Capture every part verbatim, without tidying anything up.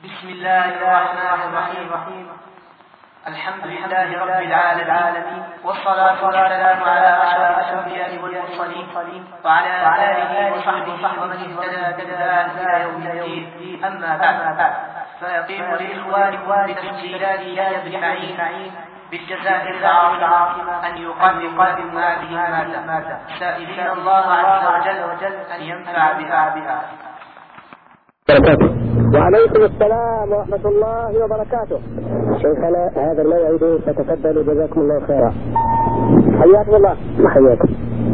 بسم الله الرحمن الرحيم. الحمد لله رب العالمين، والصلاة والسلام على أشرف الأنبياء والمرسلين وعلى آله وصحبه ومن اهتدى بهداه إلى يوم الدين. أما بعد، فيقيم لإخوانكم بتسجيلات يحيى بن معين بالجزائر العاصمة أن يقدم هذه المادة، سائلين الله عز وجل أن ينفع بها. وعليكم السلام ورحمة الله وبركاته. شيخنا هذا الموعد فتفضلوا جزاكم الله خيرا. حياكم الله. حياكم.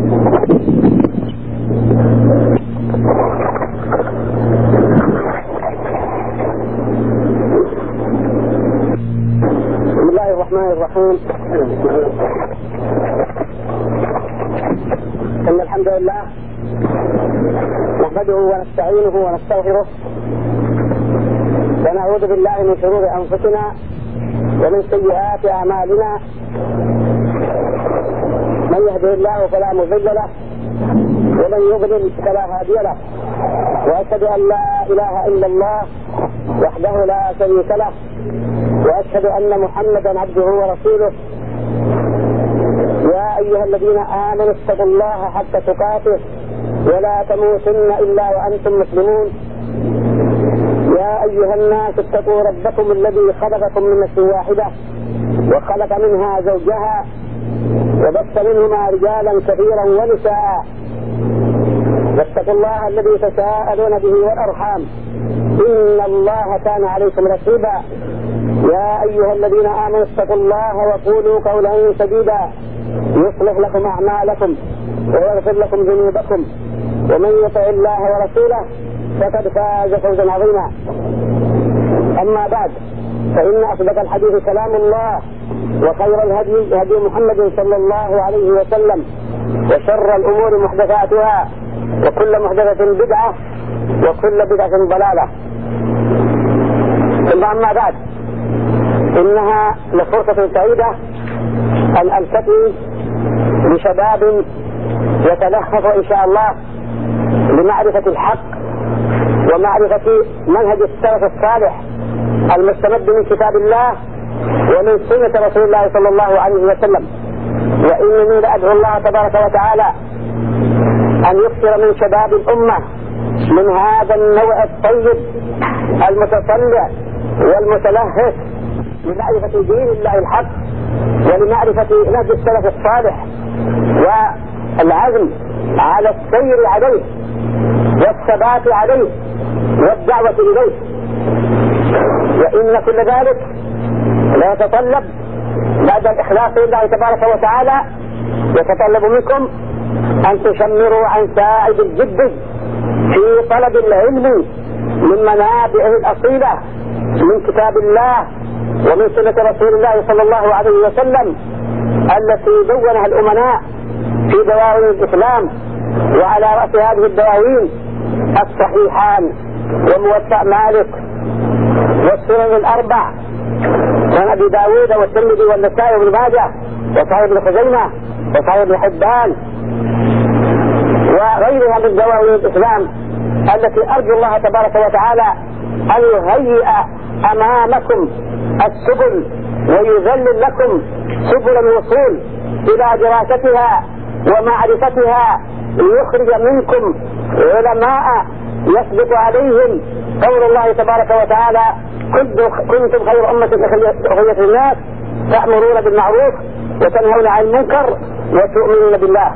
بسم الله الرحمن الرحيم. إن الحمد لله نحمده ونستعينه ونستغفره ونعوذ بالله من شرور أنفسنا ومن سيئات أعمالنا. من يهده الله فلا مضل له ومن يضلل فلا هادي له، وأشهد أن لا إله إلا الله وحده لا شريك له، وأشهد أن محمدا عبده ورسوله. يا أيها الذين آمنوا اتقوا الله حق تقاته ولا تموتن إلا وأنتم مسلمون. يا أيها الناس اتقوا ربكم الذي خلقكم من نفس واحدة وخلق منها زوجها وبث منهما رجالا كثيرا ونساء، واتقوا الله الذي تساءلون به والأرحام إن الله كان عليكم رقيبا. يا أيها الذين آمنوا اتقوا الله وقولوا قولا سديدا يصلح لكم أعمالكم ويغفر لكم ذنوبكم، ومن يطع الله ورسوله فقد فاز فوزا عظيما. أما بعد، فإن أصدق الحديث كلام الله، وخير الهدي هدي محمد صلى الله عليه وسلم، وشر الأمور محدثاتها، وكل محدثة بدعة، وكل بدعة ضلالة. ثم أما بعد، إنها لفرصة سعيدة أن ألتقي بشباب يتلهف إن شاء الله لمعرفة الحق ومعرفة منهج السلف الصالح المستمد من كتاب الله ومن سنة رسول الله صلى الله عليه وسلم. وإنني لأدعو الله تبارك وتعالى أن يكثر من شباب الأمة من هذا النوع الطيب المتطلع والمتلهف لمعرفة دين الله الحق ولمعرفة نهج السلف الصالح والعزم على السير عليه والثبات عليه والدعوة إليه. وإن كل ذلك لا يتطلب بعد الإخلاص لله تبارك وتعالى، يتطلب منكم أن تشمروا عن ساعد الجد في طلب العلم من منابعه الأصيلة من كتاب الله ومن سنة رسول الله صلى الله عليه وسلم التي دونها الأمناء في دواوين الإسلام. وعلى رأس هذه الدواوين الصحيحان وموطأ مالك والسنن الأربع وعن أبي داود والترمذي والنسائي وابن ماجه وصحيح ابن خزيمة وصحيح ابن حبان وغيرها من دواوين الإسلام التي أرجو الله تبارك وتعالى أن يهيئ أمامكم السبل ويذلل لكم سبل الوصول إلى دراستها ومعرفتها، ليخرج منكم علماء يثبت عليهم قول الله تبارك وتعالى: كنتم خير أمة أخرجت للناس تأمرون بالمعروف وتنهون عن المنكر وتؤمنون بالله.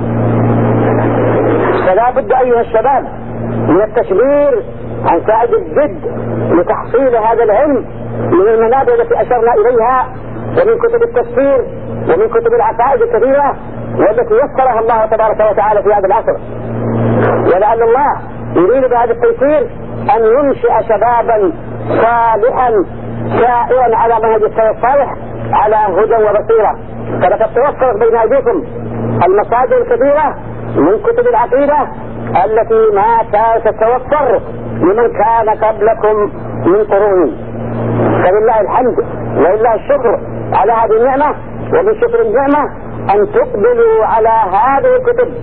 فلا بد أيها الشباب من التشمير عن ساعد الجد لتحصيل هذا العلم من المنابع التي أشرنا إليها ومن كتب التفسير ومن كتب العقائد الكثيرة والتي يسرها الله تبارك وتعالى في هذا العصر. ولعل الله يريد بهذا التيسير أن ينشئ شبابا صالحا سائرا على منهج السلف الصالح على هدى وبصيرة. فلقد توفرت بين أيديكم المصادر الكثيرة من كتب العقيدة التي ما كانت تتوفر لمن كان قبلكم من قرون. فلله الحمد ولله الشكر على هذه النعمة، ومن شكر النعمة أن تقبلوا على هذه الكتب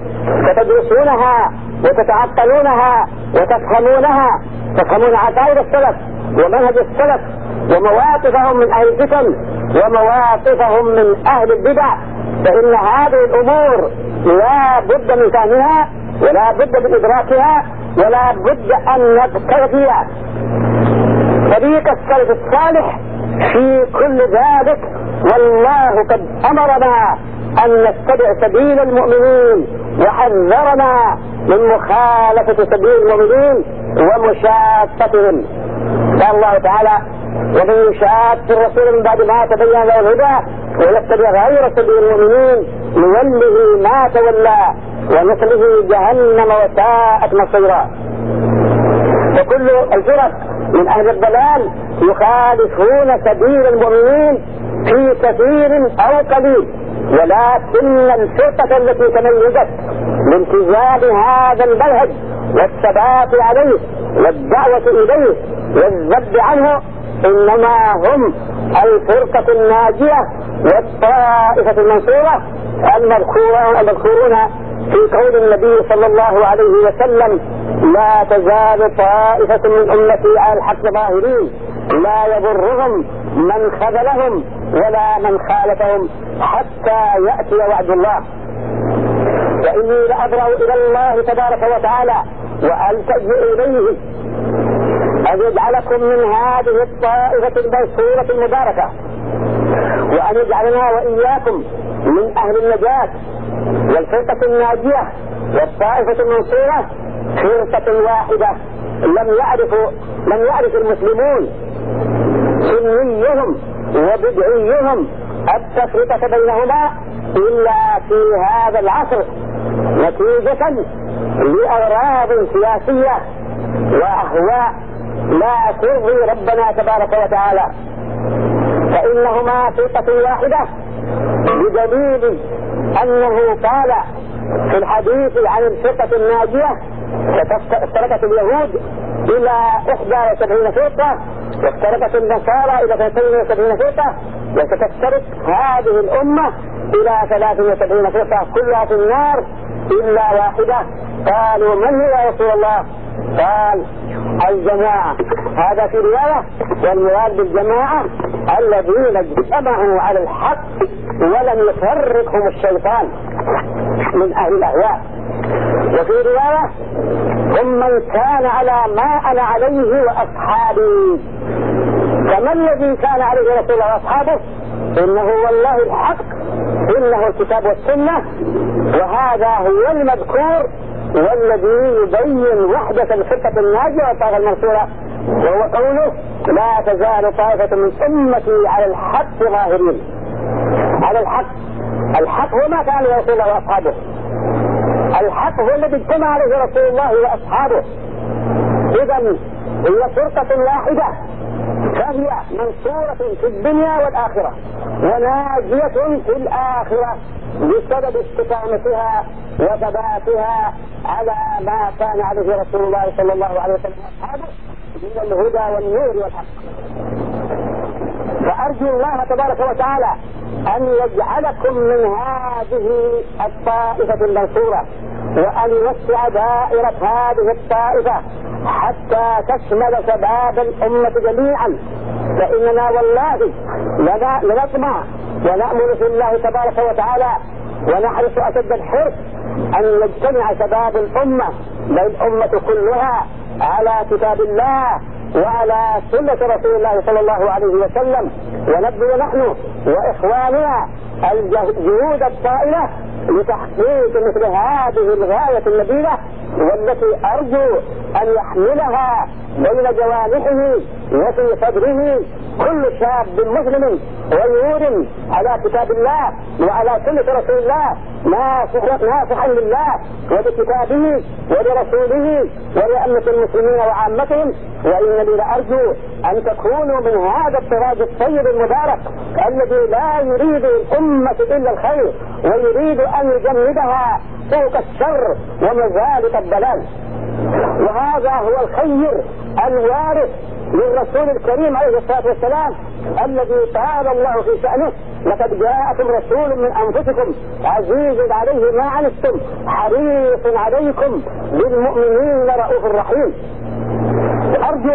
فتدرسونها وتتعقلونها وتفهمونها، تفهمون عقائد السلف ومنهج السلف ومواقفهم من أهل الفتن ومواقفهم من أهل البدع، فإن هذه الأمور لا بد من فهمها ولا بد من إدراكها ولا بد أن نبتغي طريق السلف الصالح في كل ذلك. والله قد أمرنا أن نتبع سبيل المؤمنين وحذرنا من مخالفة سبيل المؤمنين ومشاقتهم. قال الله تعالى: ومن يشاق الرسول من بعد ما تبين له الهدى ويتبع غير سبيل المؤمنين نوله ما تولى ونصله جهنم وساءت مصيرا. وكل الفرق من أهل الضلال يخالفون سبيل المؤمنين في كثير أو قليل، ولكن الفرقة التي تميزت بانتزاع هذا المنهج والثبات عليه والدعوة إليه والذب عنه إنما هم الفرقة الناجية والطائفة المنصورة المذكورون في قول النبي صلى الله عليه وسلم: لا تزال طائفة من أمتي على الحق ظاهرين لا يضرهم من خذلهم ولا من خالفهم حتى يأتي وعد الله. فإني لأبرأ إلى الله تبارك وتعالى وألتجئ إليه أن يجعلكم من هذه الطائفة المنصورة المباركة، وأن يجعلنا وإياكم من أهل النجاة والفرقة الناجية والطائفة المنصورة فرقة واحدة. لم يعرفوا لم يعرف المسلمون سنيهم وبدعيهم التفرقة بينهما إلا في هذا العصر نتيجة لأغراض سياسية وأهواء لا ترضي ربنا تبارك وتعالى، فإنهما فرقة واحدة بدليل أنه قال في الحديث عن الفرقة الناجية: افترقت اليهود إلى إحدى وسبعين فرقة وافترقت النصارى إلى اثنتين وسبعين فرقة وستفترق هذه الأمة إلى ثلاث وسبعين فرقة كلها في النار إلا واحدة. قالوا: من هي يا رسول الله؟ قال: الجماعة. هذا في رواية، والمراد بالجماعة الذين اجتمعوا على الحق ولم يفرقهم الشيطان من أهل الأهواء. وفي رواية: هم من كان على ما أنا عليه وأصحابي. فما الذي كان عليه رسول الله وأصحابه؟ إنه والله الحق، إنه الكتاب والسنة، وهذا هو المذكور والذي يبين وحدة الفرقة الناجية والطائفة المنصورة، وهو قوله: لا تزال طائفة من أمتي على الحق ظاهرين. على الحق، الحق هو ما كان عليه رسول الله وأصحابه، الحق هو الذي اجتمع عليه رسول الله وأصحابه. إذن هي فرقة واحدة، فهي منصورة في الدنيا والآخرة وناجية في الآخرة بسبب استقامتها وثباتها على ما كان عليه رسول الله صلى الله عليه وسلم وأصحابه من الهدى والنور والحق. فأرجو الله تبارك وتعالى أن يجعلكم من هذه الطائفة المنصورة، وأن يوسع دائرة هذه الطائفة حتى تشمل شباب الأمة جميعا. فإننا والله لنطمع ونأمل في الله تبارك وتعالى ونحرص أشد الحرص أن يجتمع شباب الأمة، بل الأمة كلها، على كتاب الله وعلى سنة رسول الله صلى الله عليه وسلم، ونبذل نحن وإخواننا الجهود الطائلة لتحقيق مثل هذه الغاية النبيلة، والتي أرجو أن يحملها بين جوانحه وفي صدره كل شاب مسلم ويور على كتاب الله وعلى سنة رسول الله ناصحا لله وبكتابه ولرسوله ولأمة المسلمين وعامتهم. وإنني لأرجو أن تكونوا من هذا الطراز الطيب المبارك الذي لا يريد الأمة إلا الخير ويريد أن يجندها فوق الشر ومزالق الضلال. وهذا هو الخير الوارث للرسول الكريم عليه الصلاة والسلام الذي قال الله في شأنه: لقد جاءكم رسول من أنفسكم عزيز عليه ما عنتم حريص عليكم بالمؤمنين رؤوف رحيم. أرجو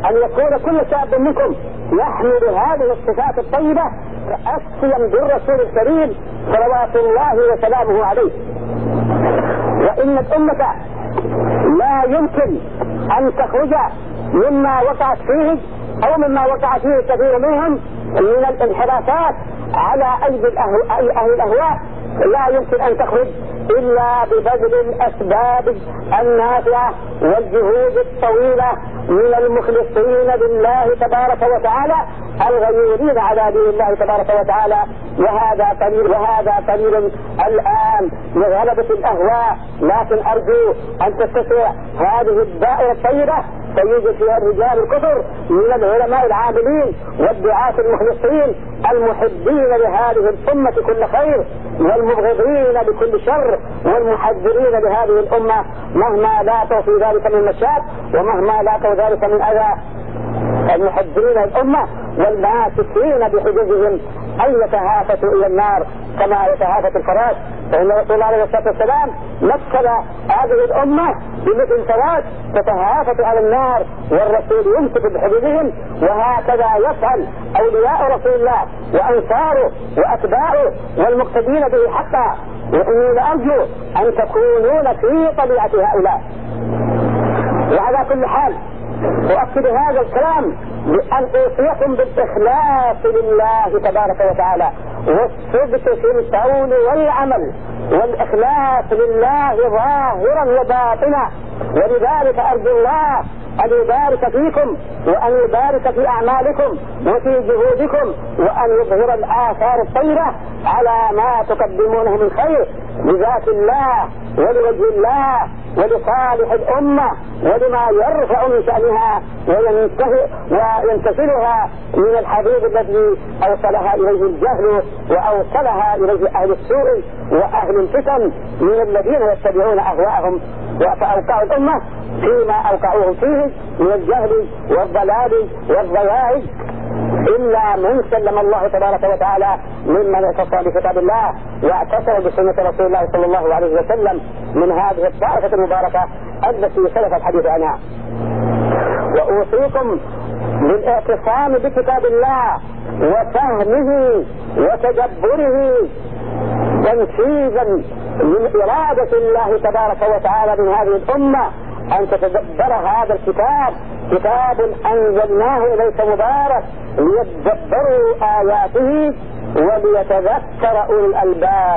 أن يكون كل شاب منكم يحمل هذه الصفات الطيبة تأسيا بالرسول الكريم صلوات الله وسلامه عليه. وإن الأمة لا يمكن أن تخرج مما وقعت فيه أو مما وقع فيه كثير منهم من الانحرافات على أيدي أهل الأهواء، لا يمكن أن تخرج إلا ببذل الأسباب النافعة والجهود الطويلة من المخلصين لله تبارك وتعالى الغيورين على دين الله تبارك وتعالى. وهذا قليل وهذا قليل الآن لغلبة الأهواء، لكن أرجو أن تتسع هذه الدائرة الطيبة فيوجد فيها الرجال الكثر من العلماء العاملين والدعاة المخلصين المحبين لهذه الأمة كل خير والمبغضين لكل شر والمحذرين لهذه الأمة مهما لاقوا في ذلك من مشاق ومهما لاقوا ذلك من أذى، المحذرين الأمة والماسكين بحجزهم أن يتهافتوا إلى النار كما يتهافت الفراش. فإن رسول الله عليه الصلاة والسلام مثل هذه الأمة بمثل فراش تتهافت على النار والرسول يمسك بحجزهم، وهكذا يفعل أولياء رسول الله وأنصاره وأتباعه والمقتدين به حقا. وإني لأرجو أن تكونون في طبيعة هؤلاء. وعلى كل حال أؤكد هذا الكلام بأن أوصيكم بالإخلاص لله تبارك وتعالى والصدق في القول والعمل، والإخلاص لله ظاهرا وباطنا. ولذلك أرجو الله أن يبارك فيكم وأن يبارك في أعمالكم وفي جهودكم وأن يظهر الآثار الطيبة على ما تقدمونه من خير لذات الله ولوجه الله ولصالح الأمة ولما يرفع من شأنها وينتشلها من الحبيب الذي أوصلها إليه الجهل وأوصلها إليه أهل السوء وأهل الفتن من الذين يتبعون أهواءهم فأوقعوا الأمة فيما أوقعوهم فيه من الجهل والضلال والضياع، إلا من سلم الله تبارك وتعالى ممن اعتصم بكتاب الله واعتصم بسنة رسول الله صلى الله عليه وسلم من هذه الطائفة المباركة التي سلف الحديث عنها. وأوصيكم بالاعتصام بكتاب الله وفهمه وتدبره تنفيذا من إرادة الله تبارك وتعالى من هذه الأمة، أن تتدبر هذا الكتاب، كتاب أنزلناه إليك مبارك ليتدبروا آياته وليتذكر أولي الألباب.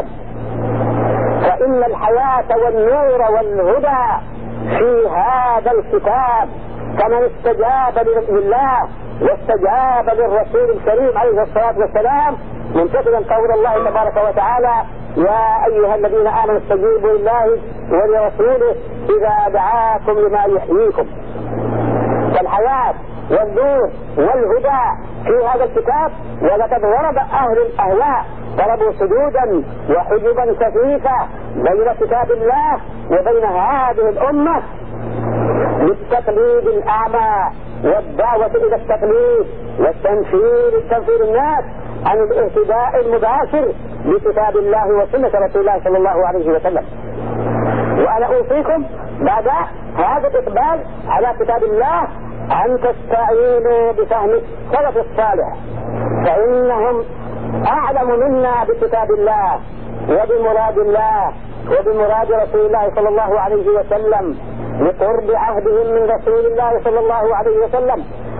فإن الحياة والنور والهدى في هذا الكتاب، كمن استجاب لله واستجاب للرسول الكريم عليه الصلاة والسلام منتقلا قول الله تبارك وتعالى: يا أيها الذين آمنوا استجيبوا لله ولرسوله إذا دعاكم لما يحييكم. فالحياة والنور والهدى في هذا الكتاب. ولقد ضرب أهل الأهواء ضربوا سدودا وحجبا كثيفة بين كتاب الله وبين هذه الأمة للتقليد الأعمى والدعوة إلى التقليد والتنفير تنفير الناس عن الاهتداء المباشر بكتاب الله وسنة رسول الله صلى الله عليه وسلم. وأنا أوصيكم بعد هذا الإقبال على كتاب الله أن تستعينوا بفهم السلف الصالح، فإنهم أعلم منا بكتاب الله وبمراد الله وبمراد رسول الله صلى الله عليه وسلم لقرب عهدهم من رسول الله صلى الله عليه وسلم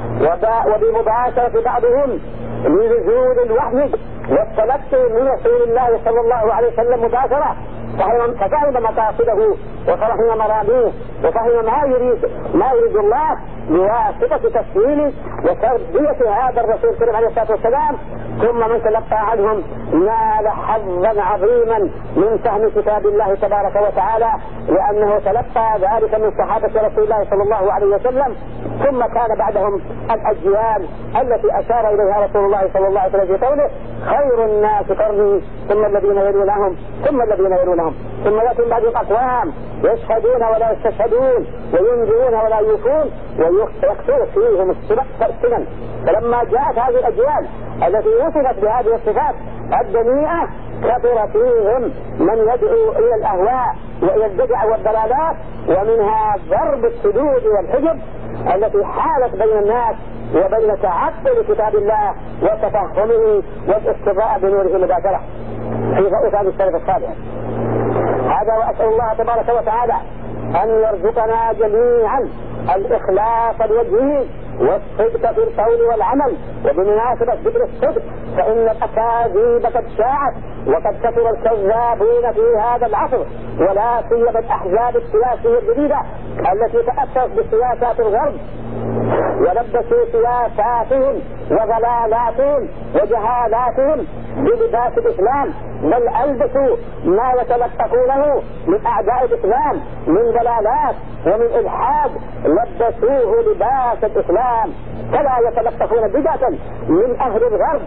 وبمباشرة بعضهم لنزول الوحي والتلقي من رسول الله صلى الله عليه وسلم مباشرة، ففهم مقاصده وفهم مراميه وفهم ما يريد ما يريد الله بواسطة تسهيل وتربية هذا الرسول الكريم عليه الصلاة والسلام. ثم من تلقى عنهم نال حظا عظيما من فهم كتاب الله تبارك وتعالى، لأنه تلقى ذلك من صحابة رسول الله صلى الله عليه وسلم. ثم كان بعدهم الأجيال التي أشار إليها رسول الله صلى الله عليه وسلم في قوله: خير الناس قرني ثم الذين يلونهم ثم الذين يلونهم ثم يأتي بعدهم أقوام يشهدون ولا يستشهدون وينذرون ولا يوفون ويكثر فيهم السنن. فلما جاءت هذه الأجيال التي وصفت بهذه الصفات الدنيئة كثر فيهم من يدعو إلى الأهواء وإلى البدع والضلالات، ومنها ضرب السدود والحجب التي حالت بين الناس وبين تعبد كتاب الله وتفهمه والاقتداء بنوره مباشرة في رؤوس السلف الصالح. هذا وأسأل الله تبارك وتعالى أن يرزقنا جميعا الإخلاص لوجهه والصدق في القول والعمل. وبمناسبة ذكر الصدق فإن الأكاذيب قد شاعت وقد كثر الكذابون في هذا العصر، ولا سيما الأحزاب السياسية الجديدة التي تأثرت بسياسات الغرب ولبسوا سياساتهم وضلالاتهم وجهالاتهم بلباس الإسلام، بل ألبسوا ما يتلقفونه من أعداء الإسلام من ضلالات ومن إلحاد، لبسوه لباس الإسلام فلا يتلقفون بدعة من أهل الغرب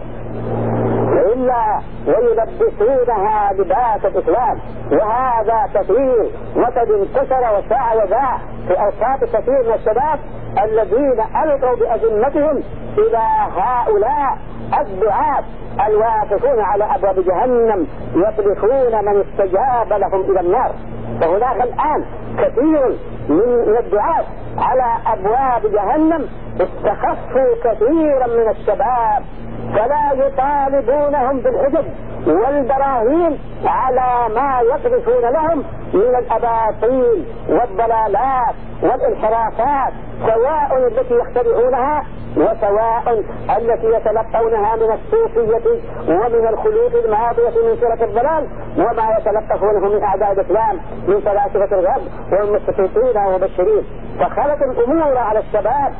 إلا ويلبسونها لباس الإسلام. وهذا كثير وقد انتشر وشاع وذاع في أوساط كثير من الشباب الذين ألقوا بأذمتهم إلى هؤلاء الدعاة الواقفون على أبواب جهنم يطلقون من استجاب لهم إلى النار. فهناك الآن كثير من الدعاة على أبواب جهنم استخفوا كثيرا من الشباب، فلا يطالبونهم بالحجج والبراهين على ما يقذفون لهم من الأباطيل والضلالات والانحرافات، سواء التي يخترعونها وسواء التي يتلقونها من الصوفية ومن الخلوق الماضية من فرق الضلال، وما يتلقفونه من أعداء الإسلام من فلاسفة الغرب والمستشرقين ومبشرين. فخلت الأمور على الشباب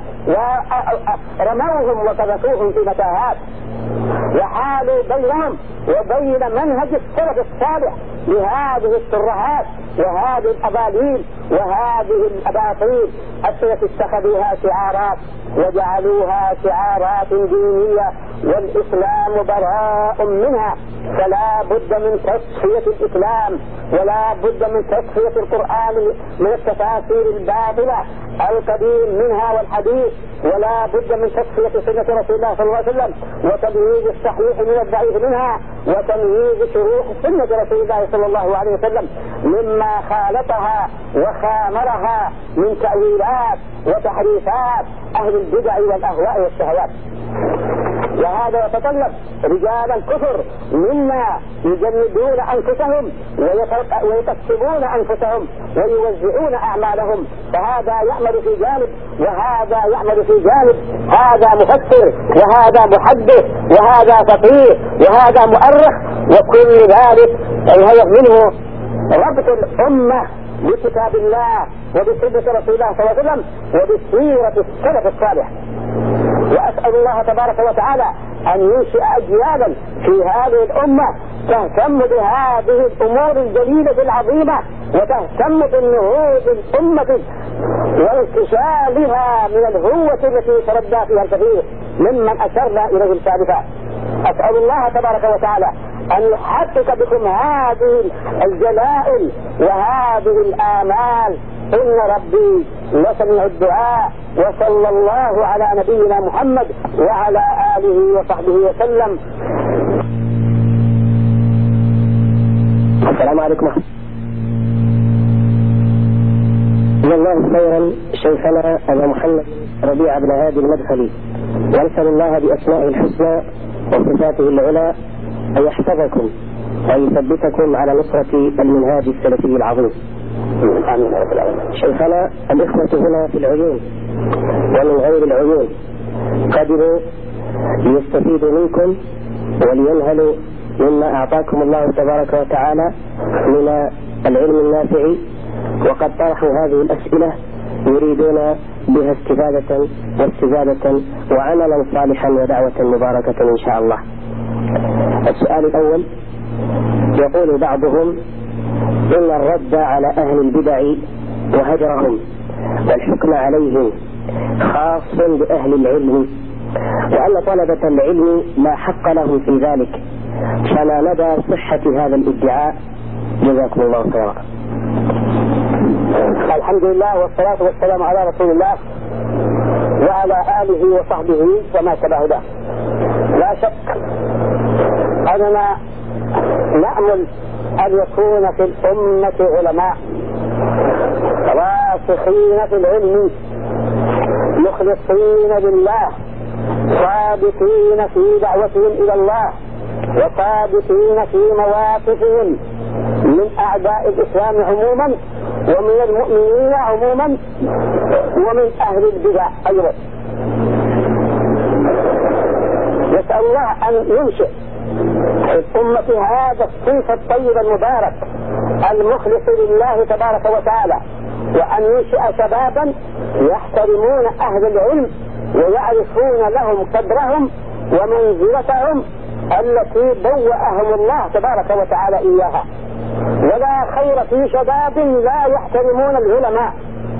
ورموهم وقذفوهم في متاهات، وحالوا بينهم وبين منهج السلف الصالح لهذه الترهات وهذه الأباليل وهذه الأباطيل التي اتخذوها شعارات وجعلوها شعارات دينية والإسلام براء منها. فلا بد من تصفية الإسلام ولا بد من تصفية القرآن من التفاسير الباطلة القديم منها والحديث، ولا بد من تصفية سنة رسول الله صلى الله عليه وسلم وتمييز الصحيح من الضعيف منها وتمييز شروح سنة رسول الله صلى الله عليه وسلم مما خالطها وخامرها من تأويلات وتحريفات أهل البدع والأهواء والشهوات. وهذا يتطلب رجال الكفر مما يجندون أنفسهم ويكسبون أنفسهم ويوزعون أعمالهم، فهذا يعمل في جانب وهذا يعمل في جانب، هذا مفسر وهذا محدث وهذا فقيه وهذا مؤرخ، وكل ذلك الهدف منه ربط الأمة بكتاب الله وبسنة رسول الله صلى الله عليه وسلم وبسيرة السلف الصالح. وأسأل الله تبارك وتعالى أن ينشئ أجيالا في هذه الأمة تهتم بهذه الأمور الجليلة العظيمة وتهتم بالنهوض الأمة وانتشالها من الهوة التي تردى فيها الكثير ممن أشرنا إليه السابقا. أسأل الله تبارك وتعالى أن يحقق بكم هذه الجلائل وهذه الآمال، إن ربي لسميع الدعاء. وصلى الله على نبينا محمد وعلى آله وصحبه وسلم. السلام عليكم. جزا الله خيرا شيخنا أبا محمد ربيع بن هادي المدخلي، ونسأل الله بأسمائه الحسنى وصفاته العلى أن يحفظكم وأن يثبتكم على نصرة المنهاج السلفي العظيم. شيخنا، الإخوة هنا في العيون ومن غير العيون قدروا ليستفيدوا منكم ولينهلوا مما أعطاكم الله تبارك وتعالى من العلم النافع، وقد طرحوا هذه الأسئلة يريدون بها استفادة واستزادة وعملا صالحا ودعوة مباركة إن شاء الله. السؤال الأول، يقول بعضهم إن الرد على أهل البدع وهجرهم والحكم عليهم خاص بأهل العلم، وأن طلبة العلم لا حق لهم في ذلك، فما مدى صحة هذا الادعاء؟ جزاكم الله خيرا. الحمد لله والصلاة والسلام على رسول الله وعلى آله وصحبه وما تبعه له. لا شك أننا نأمل أن يكون في الأمة علماء راسخين في العلم مخلصين لله صادقين في دعوتهم إلى الله وصادقين في مواقفهم من أعداء الإسلام عموما ومن المؤمنين عموما ومن أهل البدع أيضا. نسأل الله أن ينشئ في الأمة هذا الصنف الطيب المبارك المخلص لله تبارك وتعالى، وأن ينشئ شبابا يحترمون أهل العلم ويعرفون لهم قدرهم ومنزلتهم التي بوأهم الله تبارك وتعالى إياها. ولا خير في شباب لا يحترمون العلماء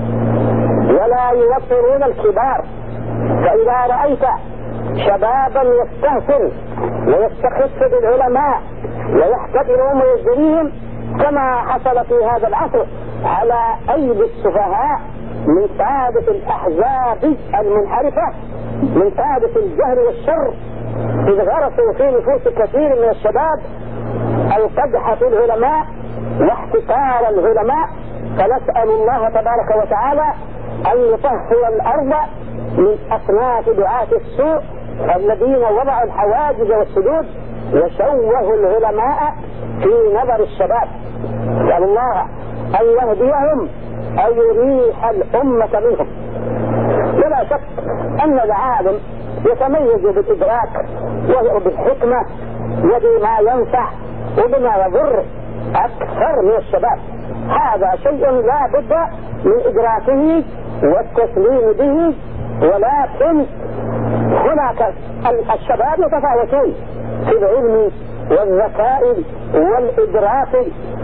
ولا يوقرون الكبار. فإذا رأيت شبابا يستهتر ويستخف بالعلماء ويحتقرهم ويجريهم كما حصل في هذا العصر على أيدي السفهاء من قادة الأحزاب المنحرفة، من قادة الجهل والشر، إذ غرسوا في نفوس كثير من الشباب القدح في العلماء واحتقار العلماء. فنسأل الله تبارك وتعالى أن يطهر الأرض من أصناف دعاة السوء الذين وضعوا الحواجز والسدود وشوهوا العلماء في نظر الشباب. نسأل الله أن يهديهم أن يريح الأمة منهم. ولا شك أن العالم يتميز بالإدراك وبالحكمة وبما ينفع وبما يضر أكثر من الشباب. هذا شيء لا بد من إدراكه والتسليم به، ولكن هناك الشباب يتفاوتون في العلم والذكاء والإدراك،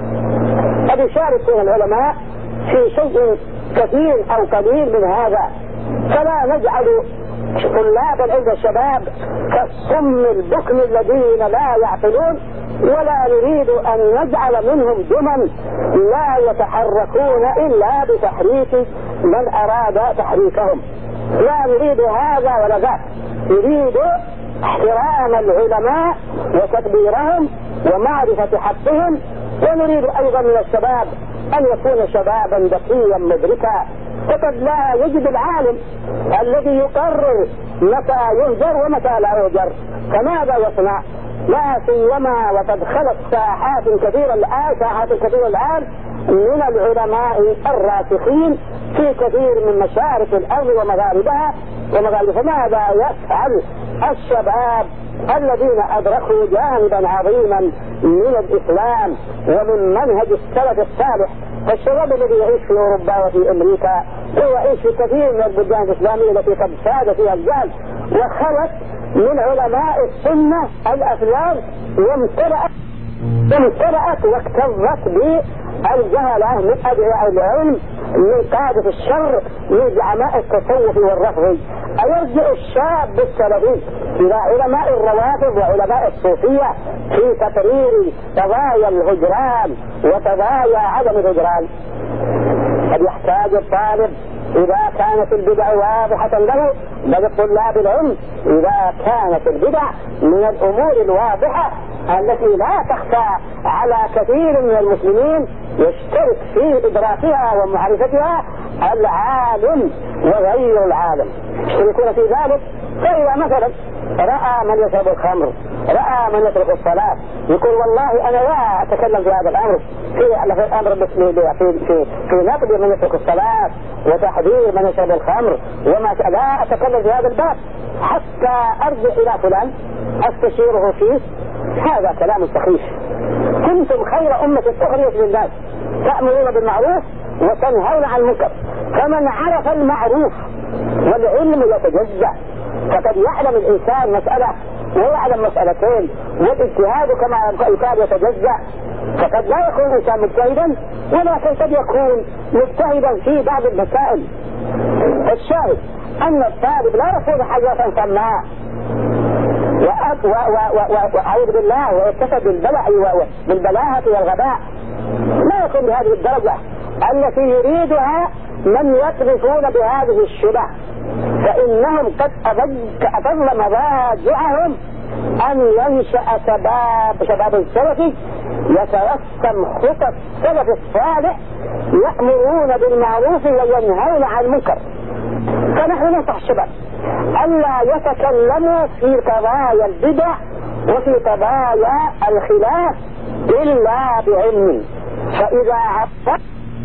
قد يشاركون العلماء في شيء كثير أو قليل من هذا. فلا نجعل طلاب العلم الشباب كالصم البكم الذين لا يعقلون، ولا نريد أن نجعل منهم جمل لا يتحركون إلا بتحريك من أراد تحريكهم. لا نريد هذا ولا ذاك، نريد احترام العلماء وتقديرهم ومعرفة حقهم. ونريد أيضا من الشباب أن يكون شبابا ذكيا مدركا، فقد لا يجد العالم الذي يقرر متى يهجر ومتى لا يهجر، فماذا يصنع؟ لا سيما وقد خلت ساحات كثيرة الآن ساحات كثيرة الآن من العلماء الراسخين في كثير من مشارق الأرض ومغاربها ومغاربها. فماذا يفعل الشباب الذين أدركوا جانبا عظيما من الإسلام ومن منهج السلف الصالح؟ الشباب الذي يعيش في أوروبا وفي أمريكا ويعيش في كثير من البلدان الإسلامية التي قد ساد فيها الجهل وخلت من علماء السنة الأفلام وامتلأت امتلأت واكتظت بالجهلة من أدعياء العلم من قادة الشر من زعماء التصوف والرفض. أيرجع الشاب السلفي إلى علماء الروافض وعلماء الصوفية في تقرير قضايا الهجران وقضايا عدم الهجران؟ قد يحتاج الطالب إذا كانت البدع واضحة له، بل طلاب العلم إذا كانت البدع من الأمور الواضحة التي لا تخفى على كثير من المسلمين يشترك في إدراكها ومعرفتها العالم وغير العالم، يشتركون في ذلك. فإذا مثلا رأى من يشرب الخمر، رأى من يترك الصلاة، يقول والله أنا لا أتكلم في هذا الأمر في في الأمر بسم الله في في في نقد من يترك الصلاة وتحذير من يشرب الخمر، وما لا أتكلم في هذا الباب حتى أرجع إلى فلان أستشيره فيه. هذا كلام سخيف. كنتم خير أمة أخرجت للناس تأمرون بالمعروف وتنهون عن المنكر. فمن عرف المعروف والعلم يتجزأ، فقد يعلم الإنسان مسألة ويعلم مسألتين والاجتهاد كما يكاد يتجزأ، فقد لا يكون الإنسان مجتهدا ولكن قد يكون مجتهدا في بعض المسائل. الشاهد أن الطالب لا يكون حاجة سماء وأعوذ بالله ويتصف بالبلع بالبلاهة والغباء، لا يكون بهذه الدرجة التي يريدها من يقذفون بهذه الشبه، فإنهم قد أضل مضاجعهم أن ينشأ شباب شباب السلفي يترسم خطط السلف الصالح يأمرون بالمعروف وينهون عن المنكر. فنحن ننصح الشباب ألا يتكلموا في قضايا البدع وفي قضايا الخلاف إلا بعلم. فإذا عرفت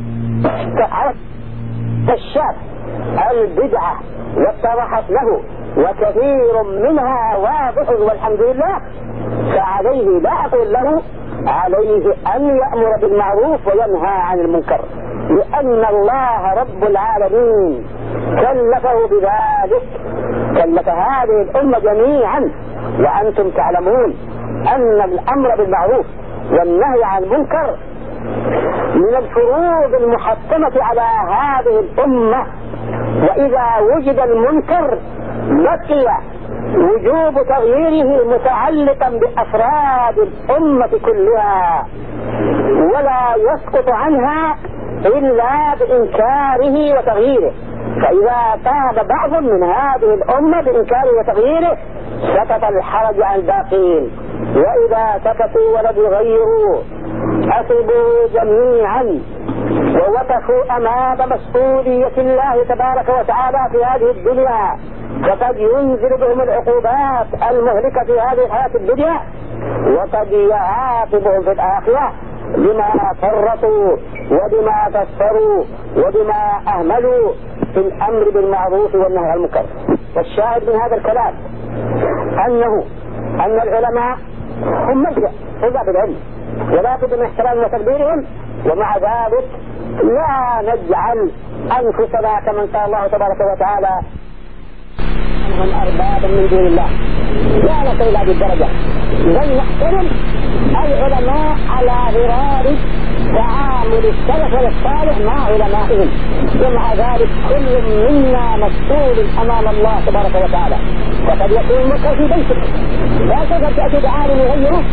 الشاب البدعة واتضحت له وكثير منها واضح والحمد لله، فعليه لا أقول له عليه أن يأمر بالمعروف وينهى عن المنكر، لأن الله رب العالمين كلفه بذلك، كلف هذه الأمة جميعا. وأنتم تعلمون أن الأمر بالمعروف والنهي عن المنكر من الفروض المحتمة على هذه الأمة، وإذا وجد المنكر بقي وجوب تغييره متعلقا بأفراد الأمة كلها، ولا يسقط عنها إلا بإنكاره وتغييره. فإذا تاب بعض من هذه الأمة بإنكاره وتغييره سقط الحرج عن الباقين، وإذا سكتوا ولم يغيروا حسبوا جميعا ووقفوا أمام مسؤولية الله تبارك وتعالى في هذه الدنيا، وقد ينزل بهم العقوبات المهلكة في هذه الحياة الدنيا، وقد يعاقبهم في الآخرة بما فرطوا وبما قصروا وبما أهملوا في الأمر بالمعروف والنهي عن المنكر. والشاهد من هذا الكلام أنه أن العلماء هم مبدأ طلاب العلم ولا بد من احترام وتقديرهم، ومع ذلك لا نجعل أنفسنا كمن قال الله تبارك وتعالى هم أربابا من دون الله، لا نصل إلى هذه الدرجة، بل نحترم العلماء على غرار تعامل السلف والصالح مع علمائهم، ومع ذلك كل منا مسؤول أمام الله تبارك وتعالى. وقد يكون المنكر في بيتك، لا تقدر تأتي بعالم يغيره،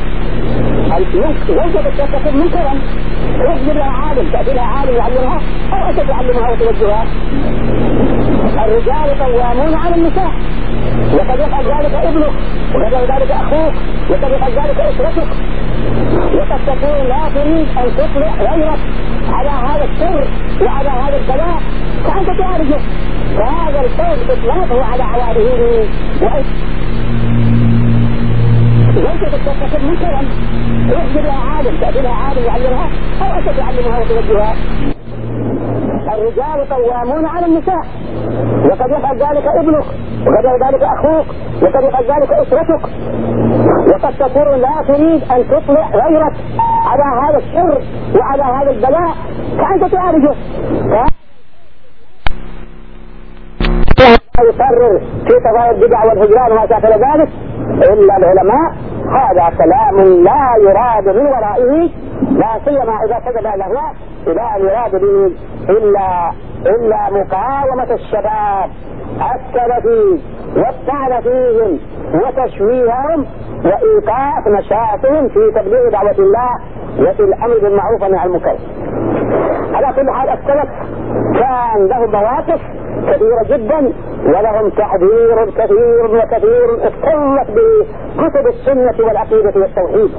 وجدت تكون منكرا تخبر لها عالم، تأتي لها عالم يعلمها أو أتى تعلمها وتوجهها. الرجال قوامون على النساء، وقد يفعل ذلك ابنك، وقد يفعل ذلك أخوك، وقد يفعل ذلك أسرتك، وقد تكون لا تريد أن تطلع غيرك على هذا الشر وعلى هذا البلاء، فأنت تعرفه. فهذا القول إطلاقه على عوارضه وإن ليس تتكسب منكرا يخبر لها عالم، تأتي لها عالم يعلمها أو أتى تعلمها وتوجهها. الرجال قوامون على النساء، وقد يفعل ذلك ابنك، وقد يفعل ذلك أخوك، وقد يفعل ذلك أسرتك، وقد تكون لا تريد أن تطلع غيرك على هذا الشر وعلى هذا البلاء، فأنت تعرفه. يقرر في قضايا البدع والهجران وما شاكل ذلك إلا العلماء، هذا كلام لا يراد من ورائه، لا سيما إذا كتب له لا يراد به إلا إلا مقاومة الشباب السلفي والطعن فيهم وتشويههم وإيقاف نشاطهم في تبليغ دعوة الله وفي الأمر بالمعروف والنهي عن المنكر. على كل حال السلف كان لهم مواقف كبيرة جدا، ولهم تحذير كثير وكثير اكتظت بكتب السنة والعقيدة والتوحيد،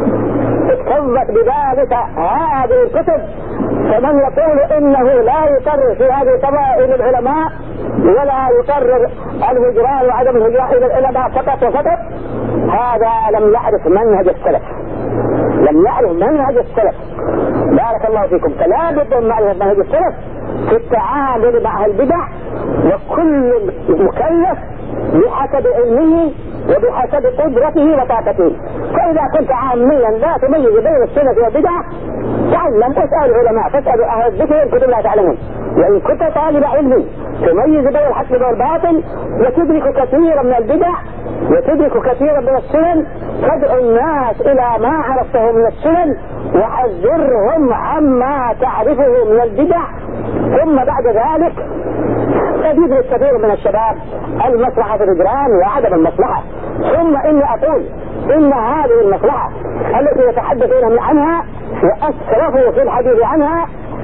اكتظت بذلك هذه الكتب. فمن يقول انه لا يقرر في هذه القضايا العلماء ولا يقرر الهجران وعدم الهجران الى العلماء فقط وفقط، هذا لم يعرف منهج السلف، لم يعرف منهج السلف. بارك الله فيكم. فلا بد من معرفة منهج السلف في التعامل مع البدع، وكل مكلف بحسب علمه وبحسب قدرته وطاقته. فإذا كنت عاميا لا تميز بين السنة والبدع تعلم، اسأل العلماء، فاسأل أهل الذكر إن كنتم لا تعلمون. وإن كنت طالب علم تميز بين الحق والباطل وتدرك كثيرا من البدع وتدرك كثيرا من السنن، تدعو الناس إلى ما عرفته من السنن وحذرهم عما تعرفه من البدع. ثم بعد ذلك تجد الكثير من الشباب المصلحة في الإجرام وعدم المصلحة. ثم إني أقول إن هذه المصلحة التي يتحدثون عنها وأسرفوا في الحديث عنها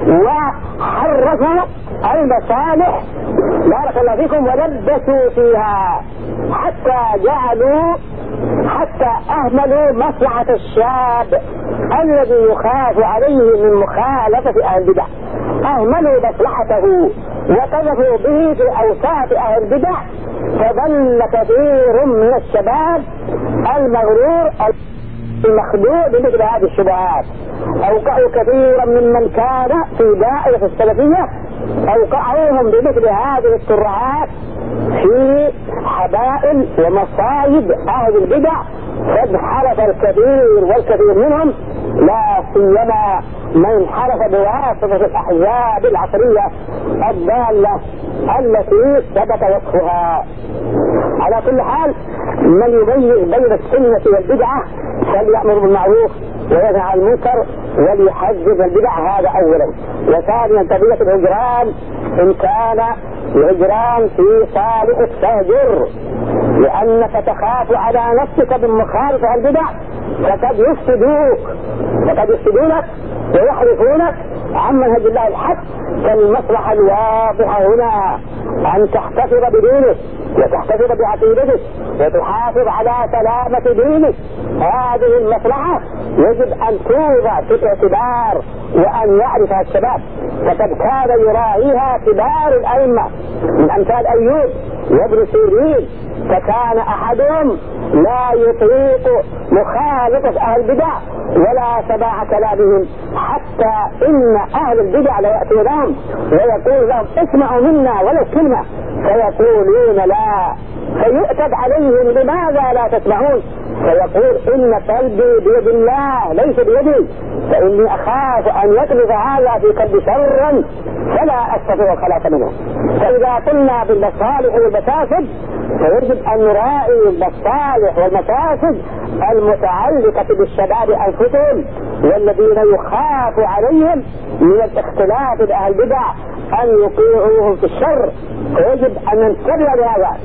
وحرفوا المصالح بارك الله فيكم ولبسوا فيها حتى جعلوا حتى أهملوا مصلحة الشاب الذي يخاف عليه من مخالفة أهل البدع، أهملوا مصلحته وقذفوا به في اوساط اهل البدع، فضل كثير من الشباب المغرور المخدوع بمثل هذه الشبهات. اوقعوا كثيرا ممن كان في دائرة السلفية، اوقعوهم بمثل هذه الترعات في حبائل ومصايد اهل البدع، قد حرف الكثير والكثير منهم، لا سيما من انحرف بواسطة الاحزاب العصرية الضالة التي ثبت وصفها. على كل حال من يميز بين السنة والبدعة فليأمر بالمعروف وينهى عن المنكر وليحذر البدع، هذا اولا. وثانيا قضية الهجران، ان كان الهجران في صالحك فاهجر، لانك تخاف على نفسك من مخالفة البدع، فقد يفسدوك فقد يفسدونك ويحرفونك عن منهج الله الحق. فالمصلحة الواضحة هنا ان تحتفظ بدينك وتحتفظ بعقيدتك وتحافظ على سلامة دينك. هذه المصلحة يجب ان توضع في الاعتبار وان يعرفها الشباب، فقد كان يراعيها كبار الائمة من امثال ايوب وابن سيرين، فكان احدهم لا يطيق مخالفة اهل البدع ولا سماع كلامهم، حتى ان اهل البدع لا يأتونهم ويقول لهم اسمعوا منا ولو كلمة، فيقولون لا، فيؤتد عليهم لماذا لا تسمعون؟ فيقول ان قلبي بيد الله ليس بيدي، فاني اخاف ان يقذف هذا في قلبي شرا فلا استطيع الخلاص منه. فاذا قلنا بالمصالح والمفاسد فيجب ان نراعي المصالح والمفاسد المتعلقة بالشباب انفسهم، والذين يخاف عليهم من الاختلاف باهل البدع ان يطيعوهم في الشر، فيجب ان ننتبه لهذا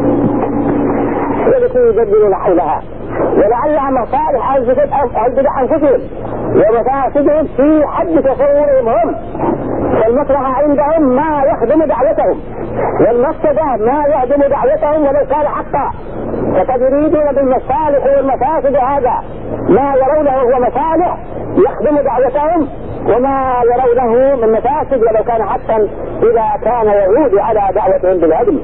التي يجدون حولها، ولعلها مصالح اهل البدع انفسهم ومفاسدهم في حد تصورهم هم. فالمصلحة عندهم ما يخدم دعوتهم، والمفسدة ما يخدم دعوتهم ولو كان حقا، فقد يريدون بالمصالح والمفاسد هذا ما يرونه هو مصالح يخدم دعوتهم، وما يرونه من مفاسد ولو كان حقا اذا كان يعود على دعوتهم بالعدل.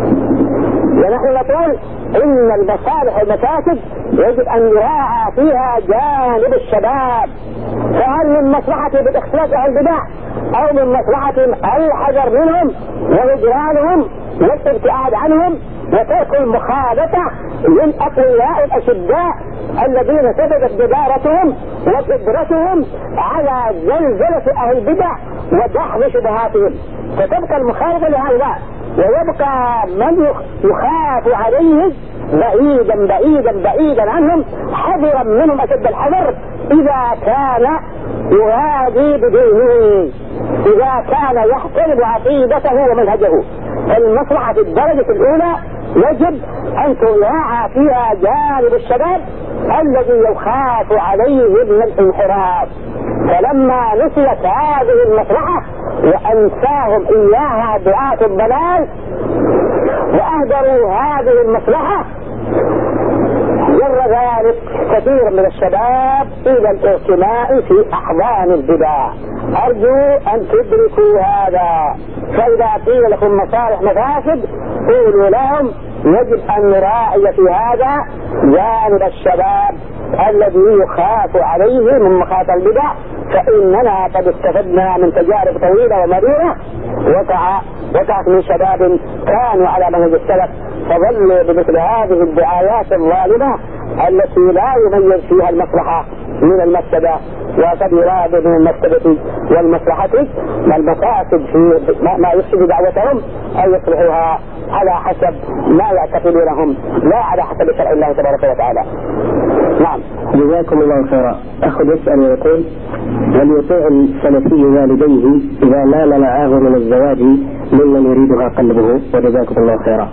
ونحن نقول ان المصالح والمفاسد يجب ان يراعى فيها جانب الشباب، فهل من مصلحته بالاختلاف اهل البدع او من مصلحتهم الحذر منهم وهجرانهم والابتعاد عنهم وترك المخالفة للاقوياء الاشداء الذين ثبتت جدارتهم وقدرتهم على زلزلة اهل البدع ودحض شبهاتهم، فتبقى المخالفة لهؤلاء ويبقى من يخاف عليه بعيدا بعيدا بعيدا عنهم، حذرا منهم اشد الحذر اذا كان يهادي بدينه، اذا كان يحترم عقيدته ومنهجه. فالمصلحة في الدرجة الاولى يجب ان تراعى فيها جانب الشباب الذي يخاف عليه من الانحراف. فلما نسيت هذه المصلحة وانساهم اياها دعاة الضلال واهدروا هذه المصلحة، جر ذلك كثير من الشباب الى الاغتناء في احضان البدع. ارجو ان تدركوا هذا، فاذا قيل لكم مصالح مفاسد قولوا لهم يجب ان نراعي في هذا جانب الشباب الذي يخاف عليه من مخاطر البدع، فاننا قد استفدنا من تجارب طويلة ومريرة وقع وقعت من شباب كانوا على منهج السلف فظلوا بمثل هذه الدعايات الظالمة التي لا يميز فيها المصلحة من المفسدة، وقد يراد من المفسدة والمصلحة والمفاسد في ما يفسد دعوتهم أو يصلحها على حسب ما يعتقدونهم لا على حسب شرع الله تبارك وتعالى. نعم. جزاكم الله خيرا. أخذ يسأل ويقول: هل يطيع السلفي والديه إذا نال معه من الزواج ممن يريدها قلبه؟ وجزاكم الله خيرا.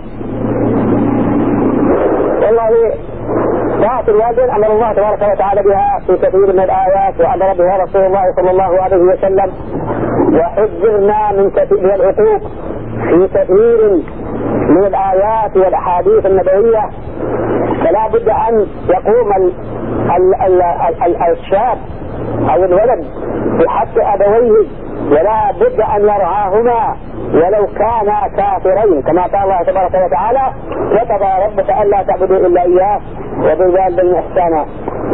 والله طاعة الوالدين أمر الله تبارك وتعالى بها في كثير من الآيات، وأمر بها رسول الله صلى الله عليه وسلم، وحذرنا من كثير من العقوق في كثير من الآيات والأحاديث النبوية. فلا بد أن يقوم ال ال ال ال ال الشاب أو الولد بحق أبويه ولا بد أن يرعاهما ولو كانا كافرين، كما قال الله تبارك وتعالى: وقضى ربك ألا تعبدوا إلا إياه وبالوالدين إحسانا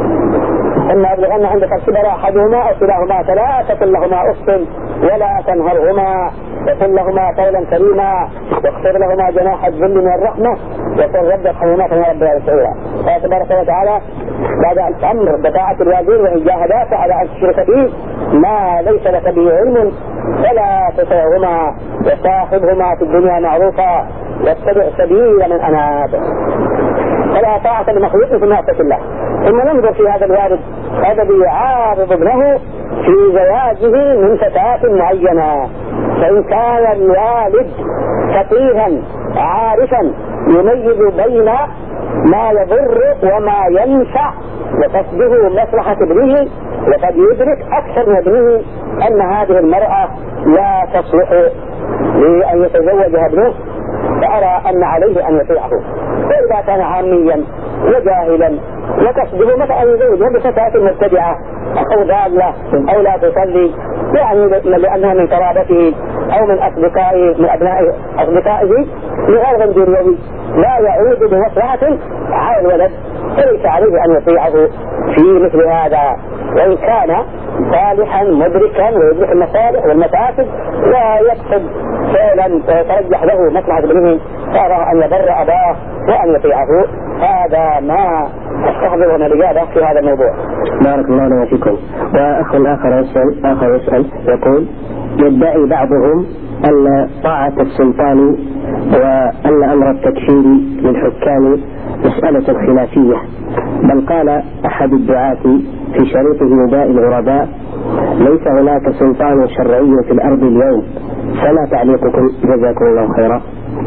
إما يبلغن عندك الكبر أحدهما أو كلاهما فلا تقل لهما أف ولا تنهرهما وقل لهما قولا كريما واخفض لهما جناح الذل من الرحمة وقل رب ارحمهما كما ربياني صغيرا. قال تبارك وتعالى بعد الأمر بطاعة الوالدين وإن جاهداك على أن تشرك فيه ما ليس لك به علم فلا تطعهما وصاحبهما في الدنيا معروفا واتبع سبيل من أناب. فلا طاعة لمخلوق في معصية الله. ثم ننظر في هذا الوالد الذي يعارض ابنه في زواجه من فتاة معينة، فإن كان الوالد فقيها عارفا يميز بين ما يضر وما ينفع وقصده مصلحة ابنه، وقد يدرك أكثر من ابنه أن هذه المرأة لا تصلح لأن يتزوجها ابنه، فأرى أن عليه أن يطيعه. فإذا كان عاميا وجاهلا وقصده مثلا أن يزوجها بفتاة مبتدعة أو ضالة أو لا تصلي يعني لأنها من قرابته أو من أصدقائه من أبناء أصدقائه لغرض دنيوي لا يعود بمصلحة على الولد، فليس عليه أن يطيعه في مثل هذا. وإن كان صالحا مدركا ويدرك المصالح والمفاسد لا يقصد فعلا ويترجح له مصلحة ابنه، فأرى أن يبر أباه وأن يطيعه. هذا ما استحضر من الإجابة في هذا الموضوع. بارك الله لنا فيكم. وأخ آخر يسأل آخر يسأل يقول: يدعي بعضهم أن طاعة السلطان وأن أمر التكفير للحكام مسألة خلافية، بل قال أحد الدعاة في شريط نداء الغرباء: ليس هناك سلطان شرعي في الأرض اليوم، فما تعليقكم جزاكم الله خيرا؟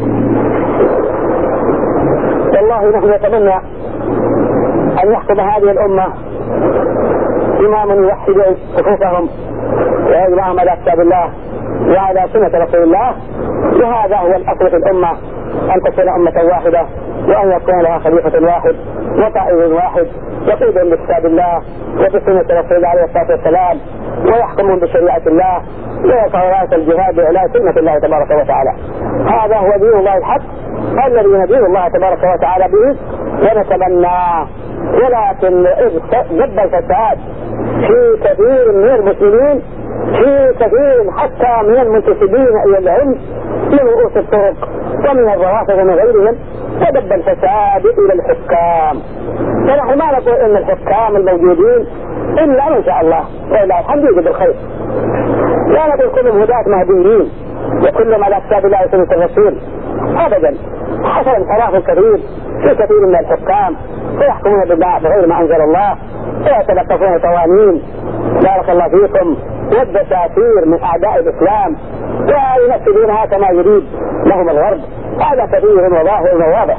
والله نحن نتمنى أن يحكم هذه الأمة إمام يوحد صفوفهم ويجمعهم على كتاب الله وعلى سنة رسول الله، وهذا هو الأصل في الأمة، أن تكون أمة واحدة وأن يكون لها خليفة واحد وقائد واحد يقودهم بكتاب الله وبسنة رسول الله عليه الصلاة والسلام ويحكمون بشريعة الله ويرفع راية الجهاد وإعلاء سنة الله تبارك وتعالى. هذا هو دين الله الحق الذي ندين الله تبارك وتعالى به ونتمناه. ولكن إذ جب الفساد في كثير من المسلمين في كثير حتى من المنتسبين إلى العلم من رؤوس الطرق ومن الروافض ومن غيرهم، ودب الفساد إلى الحكام. فنحن ما نقول إن الحكام الموجودين إلا ما شاء الله وإلا الحمد يجب الخير، لا نقول كلهم هداة مهديين وكلهم على كتاب الله وسنة الرسول أبدا. حصل انحراف كثير في كثير من الحكام ويحكمون بالله بغير ما أنزل الله ويتلقفون قوانين بارك الله فيكم والدساتير من أعداء الإسلام وينفذونها كما يريد لهم الغرب. هذا كثير وظاهر وواضح.